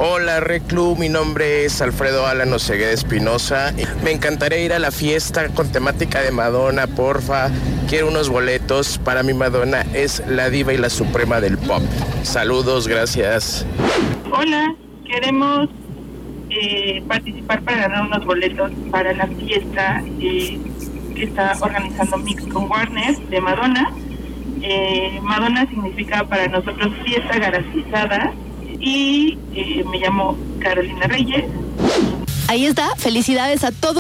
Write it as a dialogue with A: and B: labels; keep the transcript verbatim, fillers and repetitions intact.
A: Hola, Reclu, mi nombre es Alfredo Alan Osegueda Espinosa. Me encantaría ir a la fiesta con temática de Madonna, porfa. Quiero unos boletos. Para mi Madonna es la diva y la suprema del pop. Saludos, gracias.
B: Hola, queremos eh, participar para ganar unos boletos para la fiesta eh, que está organizando Mix con Warner de Madonna. Eh, Madonna significa para nosotros fiesta garantizada y eh, me llamo Carolina Reyes.
C: Ahí está, felicidades a todos.